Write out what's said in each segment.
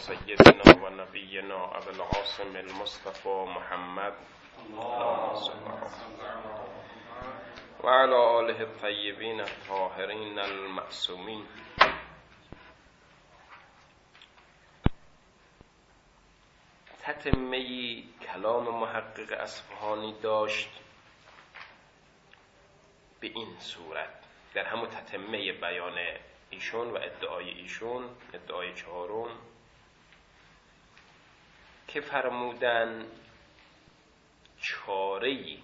سيدنا ونبينا أبي العاصم المصطفى محمد وعلى آله الطيبين الطاهرين المعصومين. تتمه کلام محقق اصفهانی داشت به این صورت، در همون تتمه بیان ایشون و ادعای ایشون، ادعای چهارم، که فرمودن چاره‌ای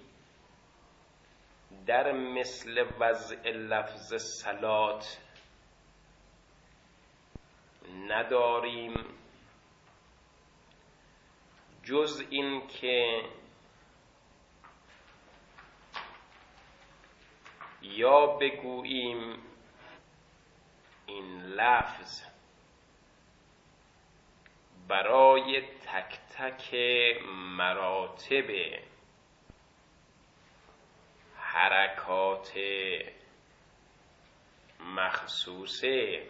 در مثل وضع لفظ صلات نداریم جز این که یا بگوییم این لفظ برای تک تک مراتب حرکات مخصوصه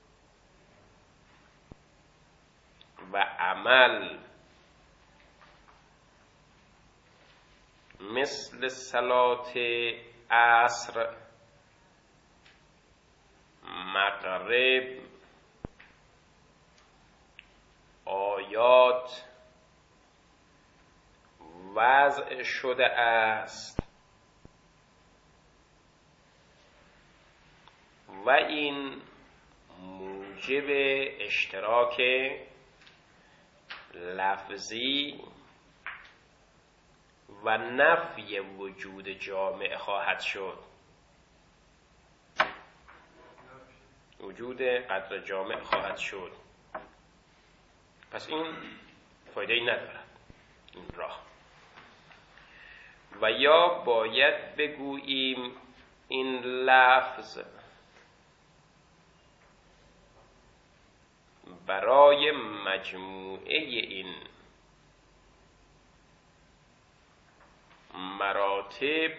و عمل مثل صلات عصر، مغرب، آیات وضع شده است و این موجب اشتراک لفظی و نفی وجود جامع خواهد شد. وجود قدر جامع خواهد شد. پس این فایده ای ندارد این راه. و یا باید بگوییم این لفظ برای مجموعه این مراتب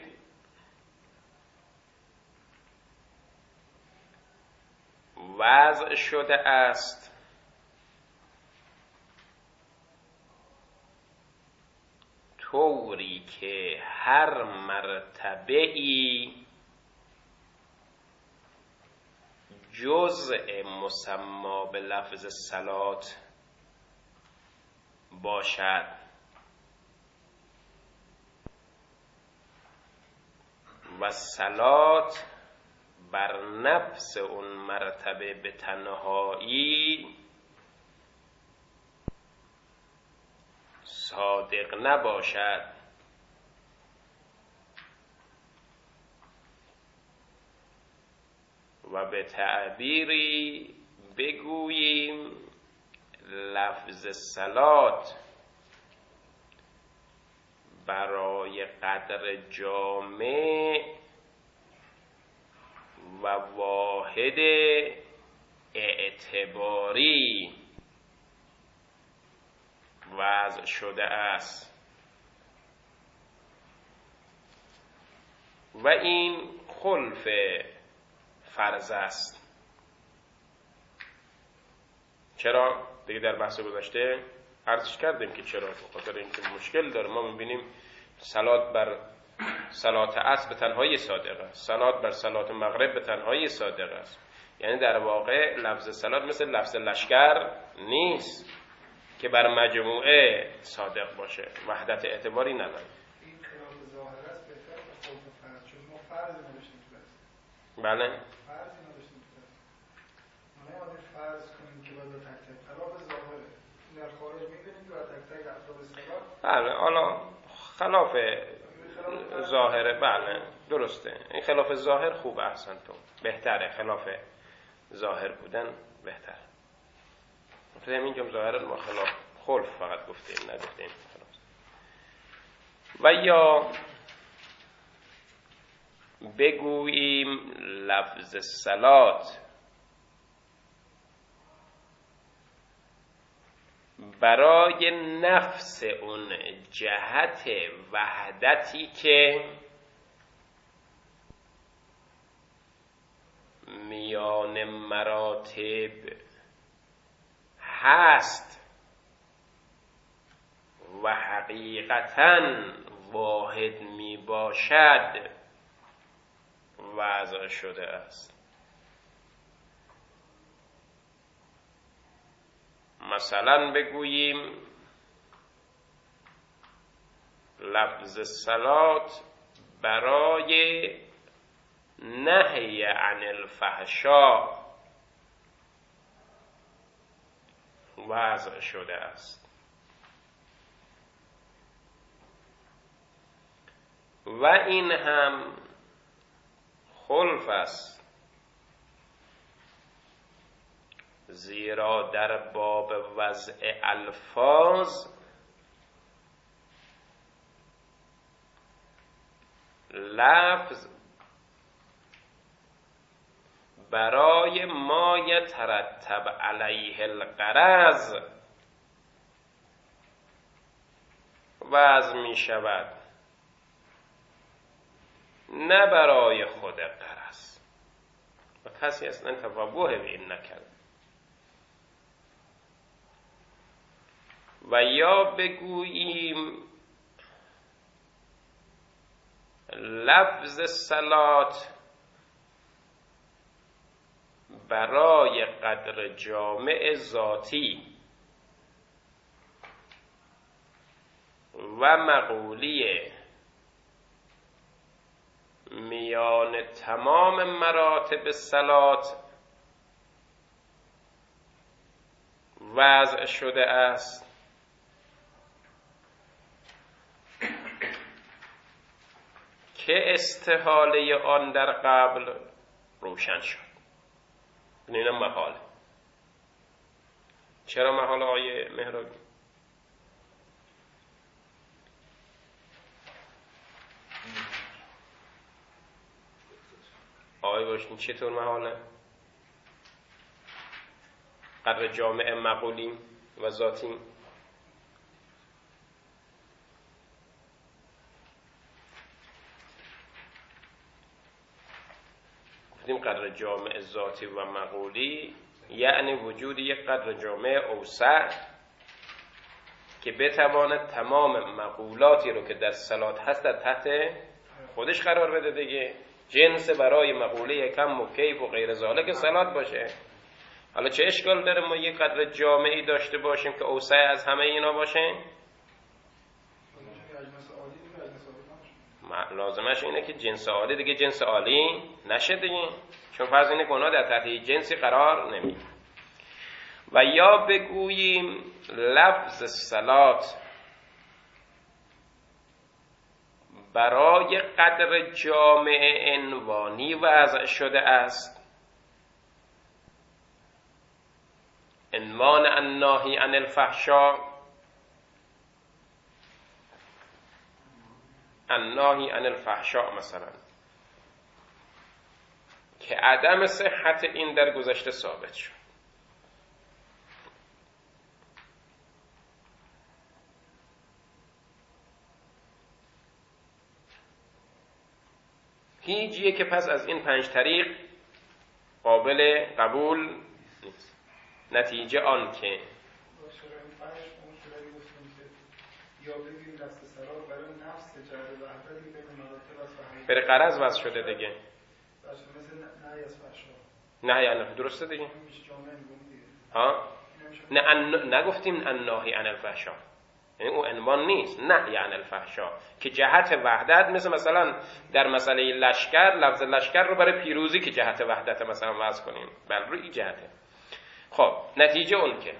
وضع شده است طوری که هر مرتبه‌ای جزء مسما به لفظ صلات باشد و صلات بر نفس اون مرتبه به تنهایی صادق نباشد. و به تعبیری بگوییم لفظ صلات برای قدر جامع و واحد اعتباری وضع شده است و این خلف فرض است. چرا؟ دیگه در بحث گذشته عرضش کردیم که چرا. بخاطر اینکه مشکل داره. ما می‌بینیم صلات بر صلات عصر به تنهایی صادق است، صلات بر صلات مغرب به تنهایی صادق است. یعنی در واقع لفظ صلات مثل لفظ لشکر نیست که بر مجموعه صادق باشه، وحدت اعتباری نداره. این خلاف ظاهر است بهتر از خلاف فرض، چون ما فرض نداشتیم تو درس. بله. فرض نداشتیم تو درس. ما نمی‌دونیم فرض کنیم که باید تک تک خلاف ظاهره. در خارج می‌بینیم که تک تک افراد صلات. بله، حالا خلاف ظاهره. بله درسته. این خلاف ظاهر خوب، احسن تو بهتره. خلاف ظاهر بودن بهتر. مثلا اینجا ظاهر ما خلاف خلف فقط گفتیم، نگفتیم خلاص. و یا بگوییم لفظ صلات برای نفس اون جهت وحدتی که میان مراتب هست و حقیقتاً واحد می باشد وضع شده است. مثلا بگوییم لفظ صلات برای نهی عن الفحشاء وضع شده است و این هم خلف است، زیرا در باب وضع الفاظ لفظ برای ما یترتب علیه الغرض وضع می شود، نه برای خود غرض، و کسی اصلا توجه به این نکرد. و یا بگوییم لفظ صلات برای قدر جامع ذاتی و مقولی میان تمام مراتب صلات وضع شده است که استحاله آن در قبل روشن شد. این محاله. چرا محاله آیه مهرابی؟ آقای باشین چطور محاله؟ قدر جامع مقولی و ذاتی گفتیم قدر جامع ذاتی و مقولی یعنی وجود یک قدر جامع اوسع که بتواند تمام مقولاتی رو که در صلات هست در تحت خودش قرار بده دیگه. جنس برای مقوله کم و کیف و غیر ذالک صلات باشه. حالا چه اشکال داره ما یک قدر جامعی داشته باشیم که اوسع از همه اینا باشه؟ لازمش اینه که جنس عالی دیگه جنس عالی نشه دیگه، چون فرض اینه گناه در تحت جنسی قرار نمیگیره. و یا بگوییم لفظ صلات برای قدر جامع عنوانی وضع شده است، عنوان الناهی عن الفحشاء، الناهی عن الفحشاء مثلا، که عدم صحت این در گذشته ثابت شد. هیچیه که پس از این 5 طریق قابل قبول نیست. نتیجه آن که یا بگیم دست سرار برای نفس جهت وحدتی بین مراتب است و حقیقت بر قرض وضع شده دیگه. مثل نهی از فحشا. نه یعنی درسته دیگه. میشه جامعه میگم دیگه. ها؟ نه نگفتیم الناهی عن الفحشاء. یعنی اون عنوان نیست، نهی عن الفحشاء که جهت وحدت، مثلا در مسئله لشکر لفظ لشکر رو برای پیروزی که جهت وحدت مثلا وضع کنیم، بل روی جهته. خب نتیجه اون که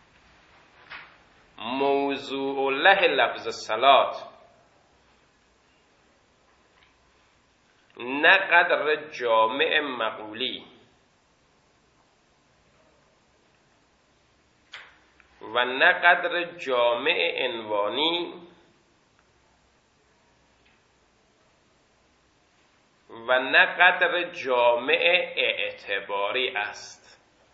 موضوع له لفظ صلات نه قدر جامع مقولی و نه قدر جامع عنوانی و نه قدر جامع اعتباری است،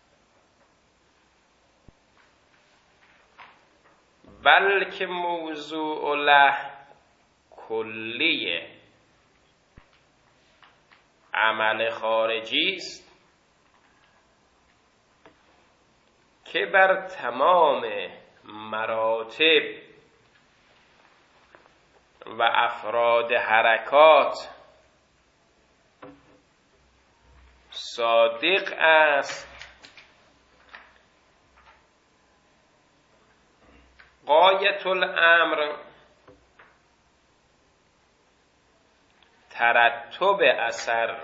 بلکه موضوع له کلی عمل خارجی است که بر تمام مراتب و افراد حرکات صادق است، غایت الامر ترتب اثر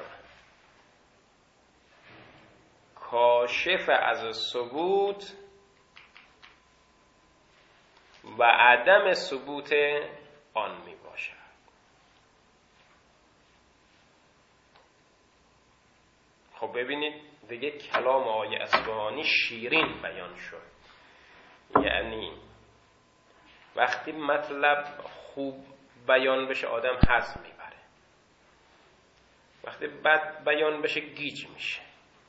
کاشف از ثبوت و عدم ثبوت آن می باشد. خب ببینید دیگه کلام آقای اصفهانی شیرین بیان شد. یعنی وقتی مطلب خوب بیان بشه آدم حظ میبره، وقتی بد بیان بشه گیج میشه.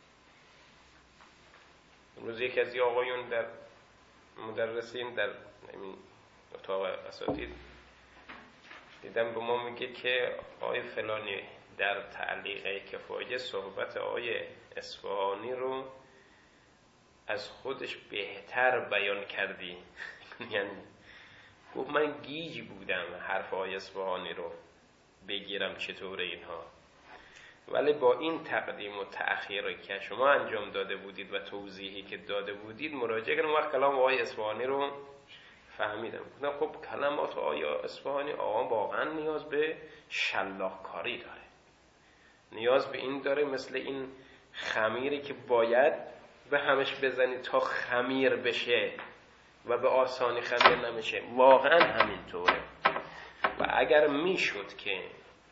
امروز یکی از آقایون در مدرسین در اتاق اساتید دیدم به ما میگه که آقای فلانی در تعلیق کفایه صحبت آقای اصفهانی رو از خودش بهتر بیان کردی. یعنی گفت من گیج بودم حرف آقای اصفهانی رو بگیرم چطوره اینها، ولی با این تقدیم و تأخیری که شما انجام داده بودید و توضیحی که داده بودید مراجعه کردم، وقت کلام آقای اصفهانی رو فهمیدم. خب کلمات آقای اصفهانی آقا واقعا نیاز به شلاق‌کاری داره، نیاز به این داره مثل این خمیری که باید به همش بزنی تا خمیر بشه و به آسانی خمیر نمیشه، واقعا همینطوره. و اگر میشد که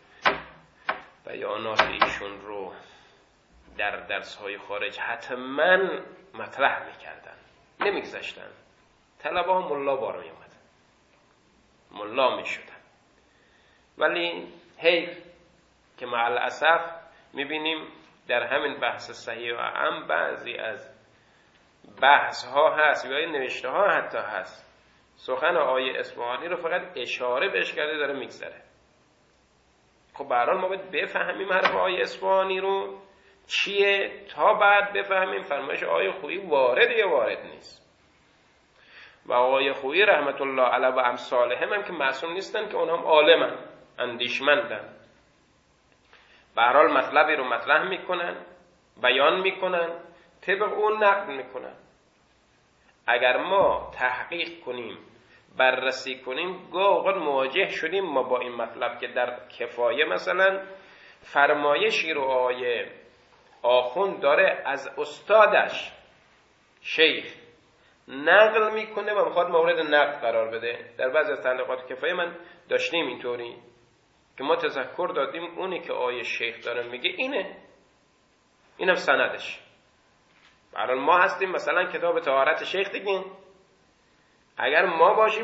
بیانات ایشون رو در درس‌های خارج حتما مطرح میکردن، نمیگذاشتن، طلبه ها ملا بار میومدن، ملا میشدن. ولی حیف که مع الاسف میبینیم در همین بحث صحیح و اعم بعضی از بحث ها هست یا نوشته ها حتی هست سخن آقای اصفهانی رو فقط اشاره بهش کرده داره میگذره. خب به هر حال ما باید بفهمیم حرف آقای اصفهانی رو چیه تا بعد بفهمیم فرمایش آقای خویی وارد یا وارد نیست. و آقای خویی رحمت الله علیه و امثالهم هم که معصوم نیستن، که اونها هم عالمن، اندیشمندن، به هر حال مطلبی رو مطرح میکنن، بیان میکنن، طبق اون نقد میکنن. اگر ما تحقیق کنیم، بررسی کنیم، گاه اوقات مواجه شدیم ما با این مطلب که در کفایه مثلا فرمایشی رو آقای آخوند داره از استادش شیخ نقل میکنه و میخواد مورد نقد قرار بده. در بعضی از تعلیقات کفایه من داشتیم اینطوری که ما تذکر دادیم اونی که آقای شیخ داره میگه اینم سندش. برای ما هستیم مثلا کتاب طهارت شیخ دیگه، اگر ما باشیم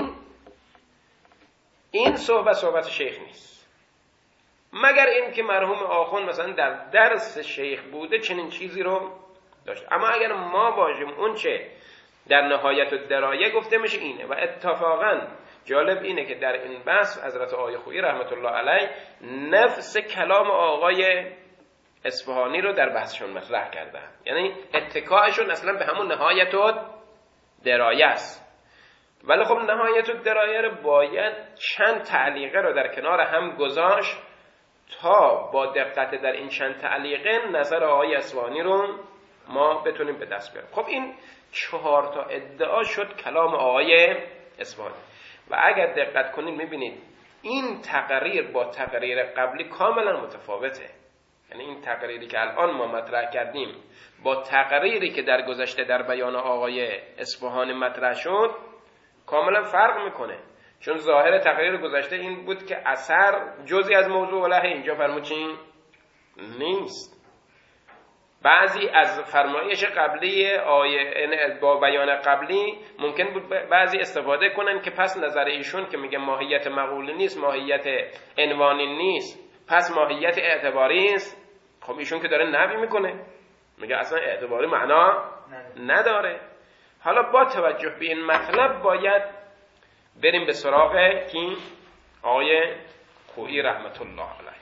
این صحبت شیخ نیست، مگر این که مرحوم آخوند مثلا در درس شیخ بوده چنین چیزی رو داشت. اما اگر ما باشیم اون چه در نهایت الدرایه گفته میشه اینه. و اتفاقا جالب اینه که در این بحث حضرت آقای خویی رحمت الله علیه نفس کلام آقای اصفهانی رو در بحثشون مطرح کردن، یعنی اتکاءشون اصلا به همون نهایت الدرایه است. ولی خب نهایت الدرایه رو باید چند تعلیقه رو در کنار هم گذاشت تا با دقت در این چند تعلیقه نظر آقای اصفهانی رو ما بتونیم به دست بیاریم. خب این 4 تا ادعا شد کلام آقای اصفهانی. و اگر دقت کنید میبینید این تقریر با تقریر قبلی کاملا متفاوته. یعنی این تقریری که الان ما مطرح کردیم با تقریری که در گذشته در بیان آقای اصفهانی مطرح شد کاملا فرق میکنه. چون ظاهر تقریر گذشته این بود که اثر جزئی از موضوع وله، اینجا فرمودین نیست. بعضی از فرمایش قبلی آیه با بیان قبلی ممکن بود بعضی استفاده کنن که پس نظر ایشون که میگه ماهیت مقوله نیست، ماهیت عنوانی نیست، پس ماهیت اعتباری است. خب ایشون که داره نفی میکنه، میگه اصلا اعتباری معنا نداره. حالا با توجه به این مطلب باید بریم به سراغ کی؟ آقای خویی رحمت الله علیه.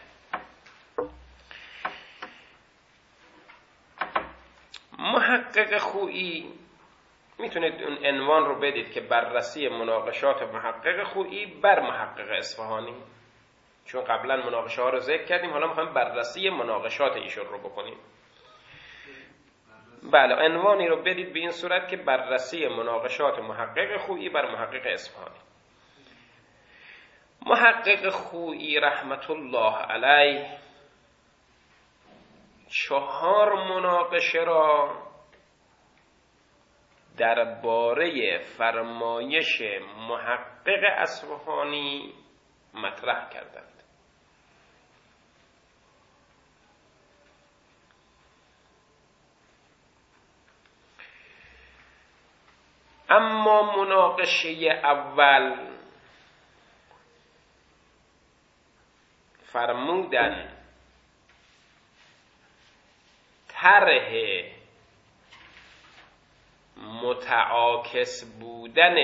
محقق خویی میتونید اون عنوان رو بدید که بررسی مناقشات محقق خویی بر محقق اصفهانی، چون قبلا مناقشه ها رو ذکر کردیم، حالا میخوایم بررسی مناقشات ایشون رو بکنیم. بله، عنوانی رو بدید به این صورت که بررسی مناقشات محقق خویی بر محقق اصفهانی. محقق خویی رحمت الله علیه 4 مناقشه را درباره فرمایش محقق اصفهانی مطرح کردند. اما مناقشه اول فرمودن طرح متعاکس بودن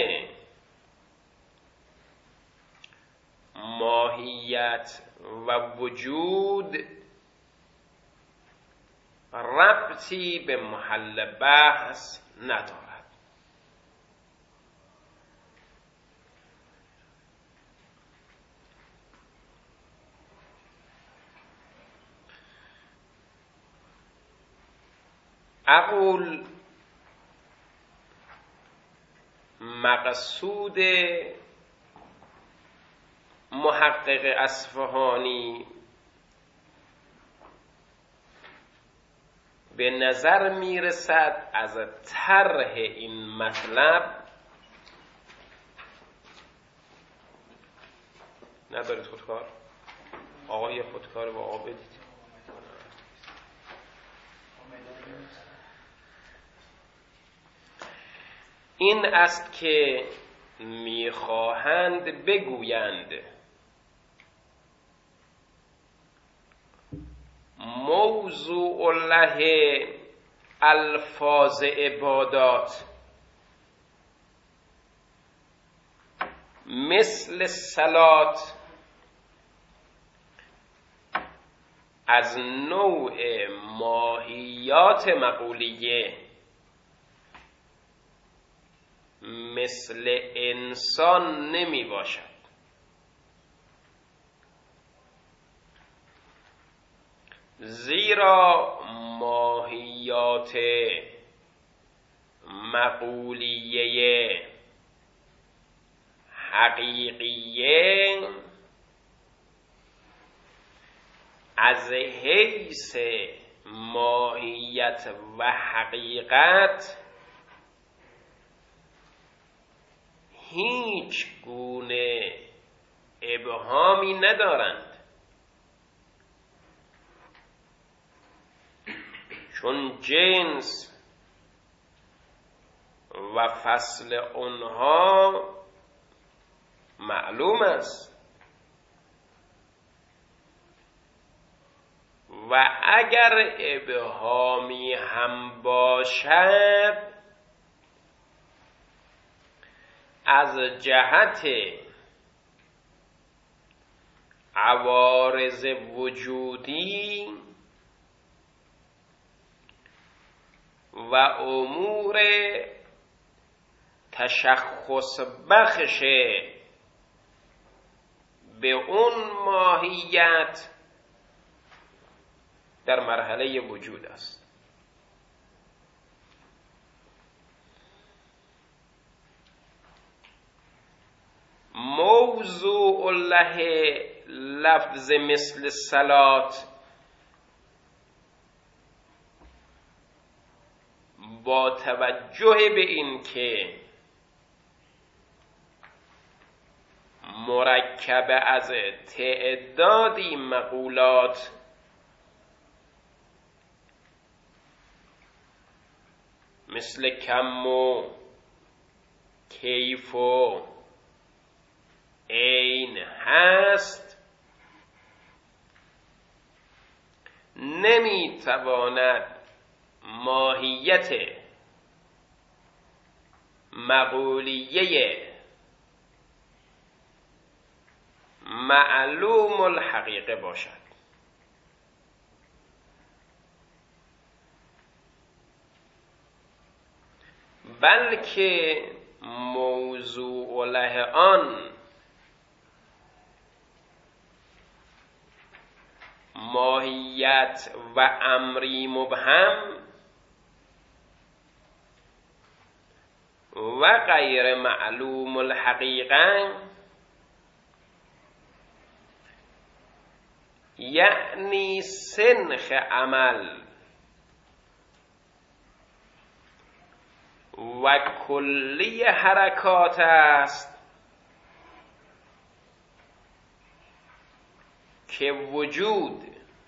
ماهیت و وجود ربطی به محل بحث ندارد. اقول مقصود محقق اصفهانی به نظر میرسد از طرح این مطلب ندارید خودکار؟ آقای خودکار با آب بدید. این است که میخواهند بگویند موضوع له الفاظ عبادات مثل صلات از نوع ماهیات مقولیه مثل انسان نمی باشد، زیرا ماهیات مقولیه حقیقیه از حیث ماهیت و حقیقت هیچ گونه ابهامی ندارند، چون جنس و فصل آنها معلوم است و اگر ابهامی هم باشد از جهت عوارض وجودی و امور تشخص بخش به اون ماهیت در مرحله وجود است. موضوع له لفظ مثل صلات با توجه به این که مرکب از تعدادی مقولات مثل کم و کیف و عین هست، نمیتواند ماهیت مقولیه معلوم الحقیقه باشد. بلکه موضوع له آن ماهیت و امری مبهم و غیر معلوم الحقیقه، یعنی سنخ عمل و کلی حرکات است که وجود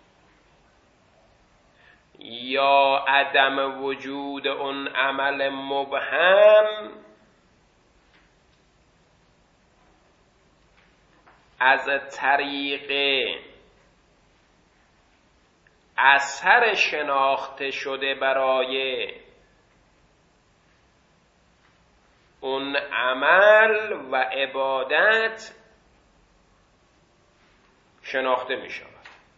یا عدم وجود اون عمل مبهم از طریق اثر شناخته شده برای اون عمل و عبادت شناخته می شود.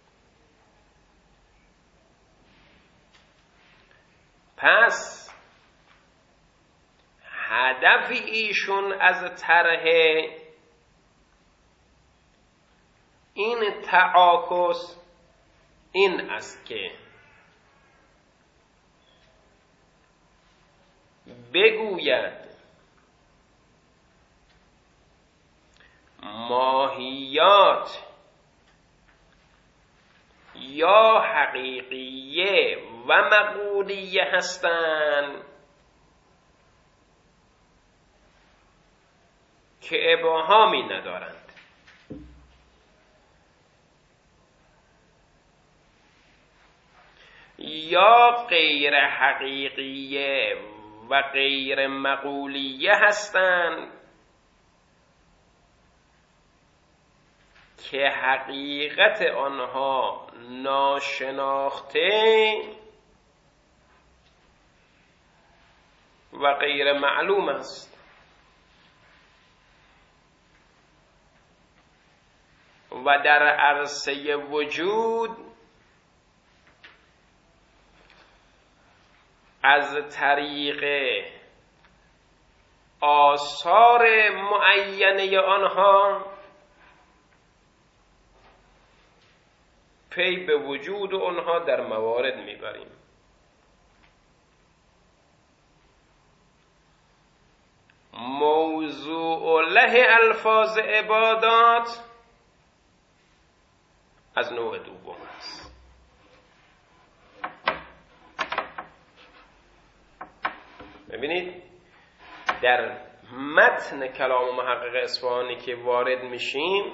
پس هدف ایشون از طرح این تعاکس این است که بگوید ماهیات یا حقیقیه و مقولیه هستند که ابهامی ندارند، یا غیر حقیقیه و غیر مقولیه هستند که حقیقت آنها ناشناخته و غیر معلوم است و در عرصه وجود از طریق آثار معینه آنها پی به وجود آنها در موارد میبریم. موضوع له الفاظ عبادات از نوع دوم است. ببینید در متن کلام محقق اصفهانی که وارد میشیم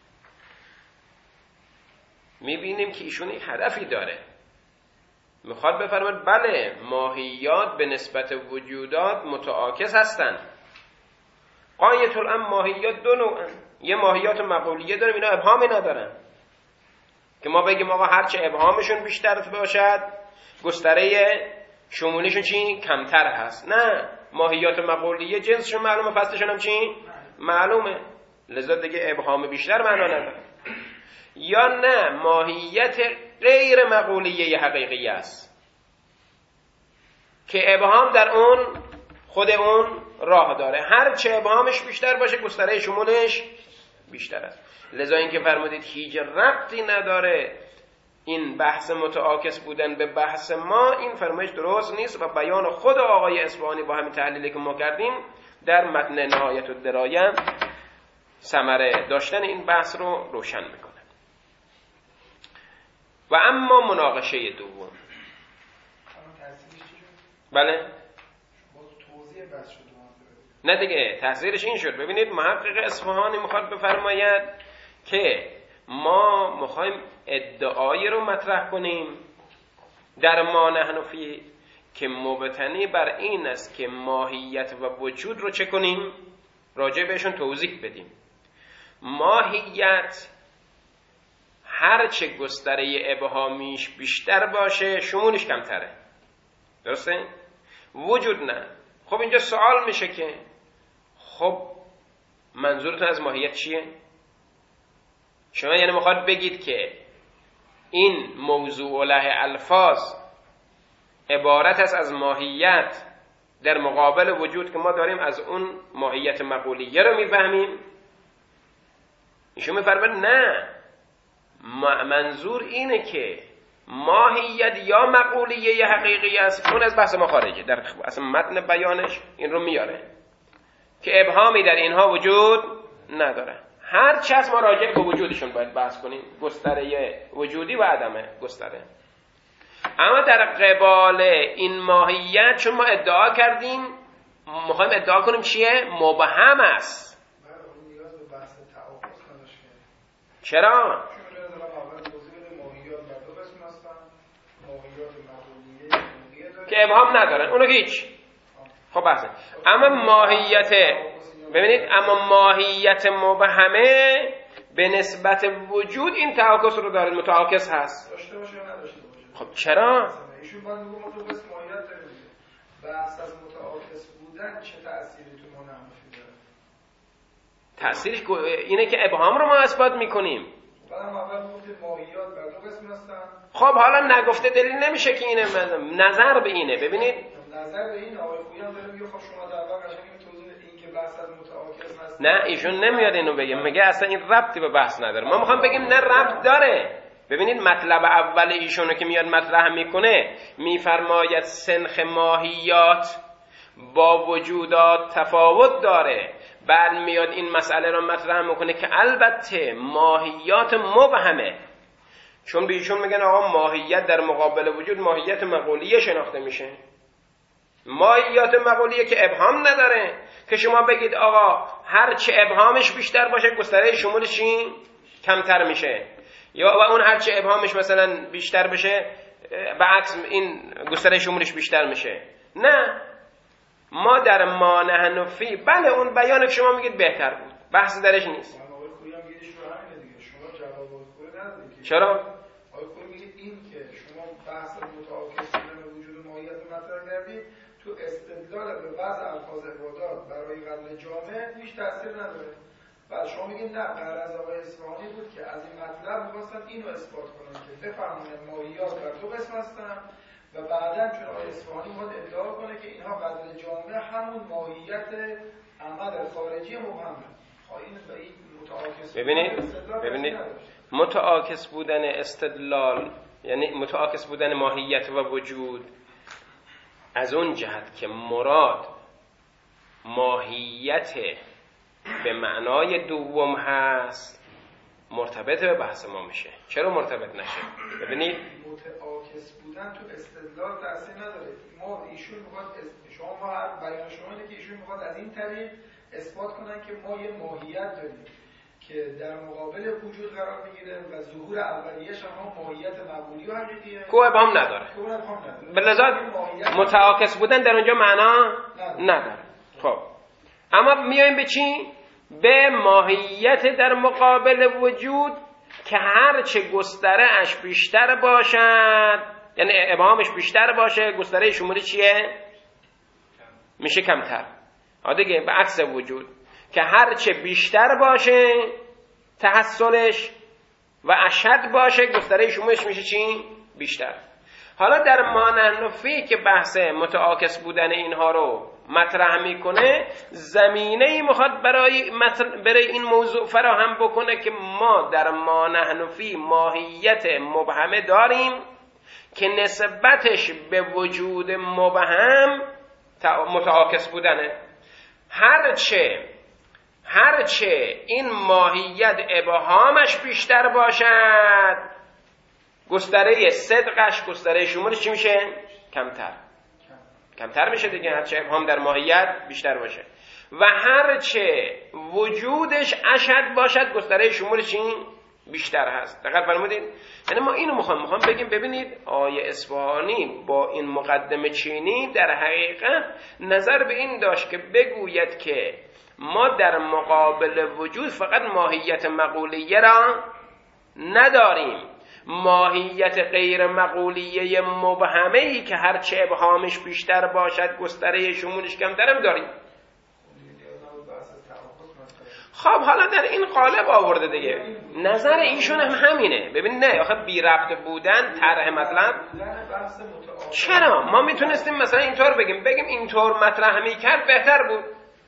میبینیم که ایشون یک هدفی داره، میخواد بفرماید بله ماهیات به نسبت وجودات متعاکس هستند. غایة الامر ماهیات دو نوعن، یه ماهیات مقولیه داریم اینا ابهامی ندارن که ما بگیم آقا هرچه ابهامشون بیشتر باشد گستره شمولیشون چی؟ کمتر هست. نه، ماهیات مقولیه جنسشون معلومه، فصلشون هم چی؟ معلومه، لذا دیگه ابهام بیشتر معنا نداره. یا نه ماهیت غیر مقولیه حقیقی است که ابهام در اون خود اون راه داره، هر چه ابهامش بیشتر باشه گستره شمولش بیشتر است. لذا اینکه فرمودید هیچ ربطی نداره این بحث متعاکس بودن به بحث ما، این فرمایش درست نیست و بیان خود آقای اصفهانی با همین تحلیلی که ما کردیم در متن نهایت الدرايه ثمره داشتن این بحث رو روشن میکنه. و اما مناقشه دوم، بله نه دیگه تحصیلش این شد. ببینید محقق اصفهانی میخواد بفرماید که ما میخوایم ادعایی رو مطرح کنیم در ما نحن فی که مبتنی بر این است که ماهیت و وجود رو چه کنیم؟ راجع بهشون توضیح بدیم. ماهیت هرچه گستره ابهامیش بیشتر باشه شمولش کمتره، درسته؟ وجود نه. خب اینجا سوال میشه که خب منظورتون از ماهیت چیه؟ شما یعنی میخواد بگید که این موضوع له الفاظ عبارت است از ماهیت در مقابل وجود که ما داریم از اون ماهیت مقولیه رو میفهمیم. ایشون میفرماید نه، منظور اینه که ماهیت یا مقولیه یا حقیقی است، اون از بحث ما خارجه. در اصلا متن بیانش این رو میاره که ابهامی در اینها وجود نداره. هر چه ما راجع به وجودشون باید بحث کنیم، گستره وجودی و عدم گستره. اما در قبال این ماهیت چون ما ادعا کردیم، میخوایم ادعا کنیم چیه؟ مبهم است. چرا؟ که ابهام ندارن، اونو هیچ. خب بحثه. اما ماهیت، ببینید، اما ماهیت مبهمه به نسبت وجود این تعاکس رو داره، متعاکس هست. داشته باشه یا نداشته باشه. خب چرا؟ ایشون باید میگه متعاکس ماهیت داره. بحث از متعاکس بودن چه تأثیری تو ما نمیشه داره؟ تأثیرش اینه که ابهام رو ما اثبات میکنیم. بعدم اول گفتید ماهیات بر دو قسم هستن. خب حالا نگفته دلیل نمیشه که اینه، نظر به اینه. ببینید نظر به این آقای خویی هم داره میگه خب شما در واقع قشنگ توضیح این که بحث از متعاکس هست. نه، ایشون نمیاد اینو بگه، میگه اصلا این ربطی به بحث نداره. ما میخوام بگیم نه، ربط داره. ببینید مطلب اول ایشونو که میاد مطرح میکنه، میفرماید سنخ ماهیات با وجودات تفاوت داره. بعد میاد این مسئله رو مطرح میکنه که البته ماهیات مبهمه، چون به ایشون میگن آقا ماهیت در مقابل وجود ماهیت مقولیه شناخته میشه. ماهیات مقولیه که ابهام نداره، که شما بگید آقا هر چه ابهامش بیشتر باشه گستره شمولش کمتر میشه، یا و اون هر چه ابهامش مثلا بیشتر بشه به عکس این گستره شمولش بیشتر میشه. نه، ما در ما نحن فی، بله اون بیان که شما میگید بهتر بود، بحث درش نیست. چرا؟ آقای خویی میگید این که شما بحث متعاکس بودن وجود ماهیت مطرح کردید تو استدلال به بعض الفاظ عبادات برای قبل جامع هیچ تأثیر نداره. بعد شما میگید نه، غرض آقای اصفهانی بود که از این مطلب می‌خواستن اینو اثبات کنن که بفهمونن ماهیات بر دو قسم هستن و بعداً چون آقای اصفهانی باید ادعا کنه که اینها قبل جامع همون ماهیت عمل خارجی مبهمه. این به این متعاکس ببینید متعاکس بودن استدلال یعنی متعاکس بودن ماهیت و وجود از اون جهت که مراد ماهیت به معنای دوم هست مرتبط به بحث ما میشه. چرا مرتبط نشه؟ ببینید متعاکس بودن تو استدلال تأثیر نداره. ما ایشون میخواد شما هر بیان شما اینه که ایشون میخواد از این طریق اثبات کنن که ما یه ماهیت داریم که در مقابل وجود قرار میگیره و ظهور اولیه‌اش هم ماهیت مقولی و حقیقیه. کو ابهام نداره. به لذات متعاکس بودن در اونجا معنا نداره. خب اما میایم به چی؟ به ماهیت در مقابل وجود که هر چه گستره اش بیشتر باشد، یعنی ابهامش بیشتر باشه، گستره شمولی چیه؟ میشه کمتر. دیگه به عکس وجود که هر چه بیشتر باشه تحصلش و اشد باشه گستره شمولش میشه چی؟ بیشتر. حالا در ما نحن فی که بحث متعاکس بودن اینها رو مطرح میکنه، زمینه‌ای میخواد برای این موضوع فراهم بکنه که ما در ما نحن فی ماهیت مبهمه داریم که نسبتش به وجود مبهم متعاکس بودنه. هرچه این ماهیت ابهامش بیشتر باشد گستره صدقش، گستره شمولش چی میشه؟ کمتر میشه دیگه. هرچه ابهام در ماهیت بیشتر باشه و هرچه وجودش اشد باشد گستره شمولش بیشتر هست. دقیق فرمودید؟ یعنی ما اینو میخوام بگیم ببینید آیه اصفهانی با این مقدمه چینی در حقیقت نظر به این داشت که بگوید که ما در مقابل وجود فقط ماهیت مقولیه را نداریم، ماهیت غیر مقولیه مبهمه‌ای که هرچه ابهامش بیشتر باشد گستره شمولش کمتر هم داریم. خب حالا در این قالب آورده دیگه، نظر ایشون هم همینه. ببین نه آخه بی ربط بودن طرح مطلب چرا؟ ما میتونستیم مثلا اینطور بگیم اینطور مطرح میکرد بهتر بود.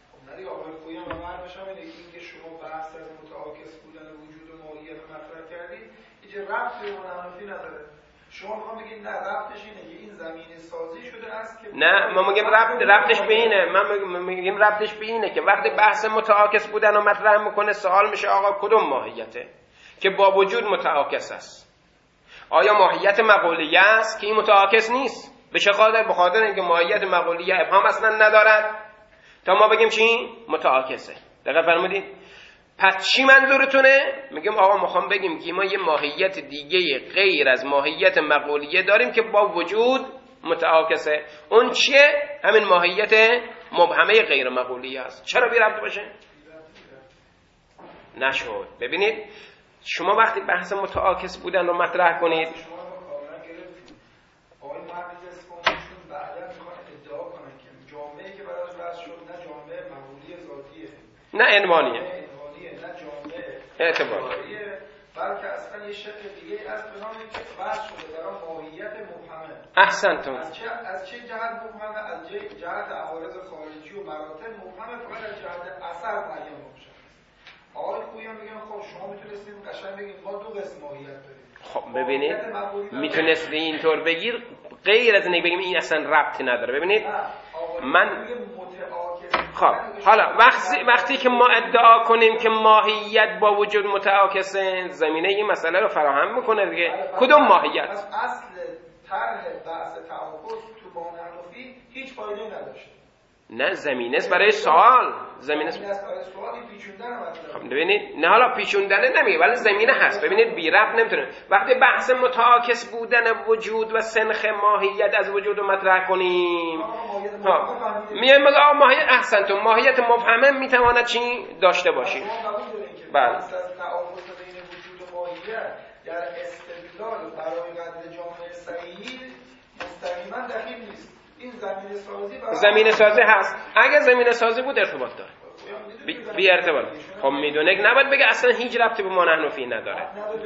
شما میخوام بگید نه ربطش اینه که این زمینه سازی شده است که نه ما میگیم ربطش به اینه، من میگیم ربطش به اینه که وقتی بحث متعاکس بودن رو مطرح میکنه سوال میشه آقا کدوم ماهیته که با وجود متعاکس است؟ آیا ماهیت مقولیه است که این متعاکس نیست؟ به چه قدر؟ به خاطر اینکه ماهیت مقولیه ابهام اصلا ندارد تا ما بگیم چی متعاکسه. دقیق فرمودید؟ پس چی منظورتونه؟ میگیم آقا میخوام بگیم که ما یه ماهیت دیگه غیر از ماهیت مقولیه داریم که با وجود متعاکسه. اون چیه؟ همین ماهیت مبهمه غیر مقولیه است. چرا بی ربط باشه؟ نشد. ببینید شما وقتی بحث متعاکس بودن رو مطرح کنید، نه عنوانیه اعتبار بلکه اصلا یه شکل دیگه از به نام که بحث شده در ماهیت مبهمه. احسنتون. از چه جهت مبهمه؟ از جهت عوارض خارجی و مراتب مبهمه، فقط از جهت اثر معین مبهمه. آقای خویان میگن خب شما میتونستید قشنگ بگید ما دو قسم ماهیت داریم. خب ببینید میتونستی اینطور بگیر غیر از اینکه بگیم این اصلا ربطی نداره. ببینید من خب حالا وقتی که ما ادعا کنیم که ماهیت با وجود متعاکسه، زمینه این مسئله رو فراهم میکنه دیگه. کدوم ماهیت؟ اصل طرح بحث تعاکس تو بان حنفی هیچ فایده نداشت. نه زمینه است برای سوال، زمینه است برای سوال پیچوندن مطلب. خب ببینید نه حالا پیچوندن نمیگه ولی زمینه هست. ببینید بی ربط نمیتونه. وقتی بحث متعاکس بودن وجود و سنخ ماهیت از وجود رو مطرح کنیم، میایم بگم آقا ماهیت احسنتون ماهیت مبهمه میتواند چی داشته باشی؟ بله. از تعاکس بین وجود و ماهیت در استدلال برای قدر جامعه صحیح مستقیما دخیل نیست. این زمینه سازی هست. اگه زمینه سازی بود ارتباط داره. بی ارتباط. خب میدونه نباید بگه اصلا هیچ ربطی به ما نحنفی نداره.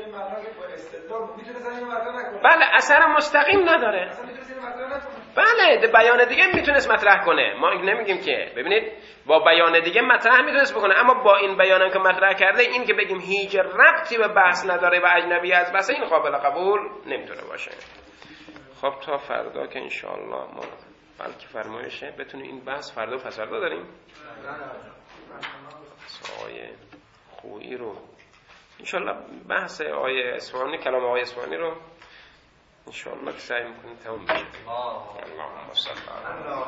بله اثر مستقیم نداره. بله بیان دیگه میتونست مطرح کنه. ما نمیگیم که ببینید با بیان دیگه مطرح میتونست بکنه، اما با این بیانم که مطرح کرده این که بگیم هیچ ربطی به بحث نداره و اجنبی از بحث، این قابل قبول نمیتونه باشه. خب تا فردا که انشاءالله ما بلکه فرمایشه بتونیم این بحث فردا و پسفردا داریم آیه خویی رو انشاءالله بحث آیه اصفهانی کلام آیه اصفهانی رو انشاءالله که سعی میکنیم تمام بشه. اللهم صل علی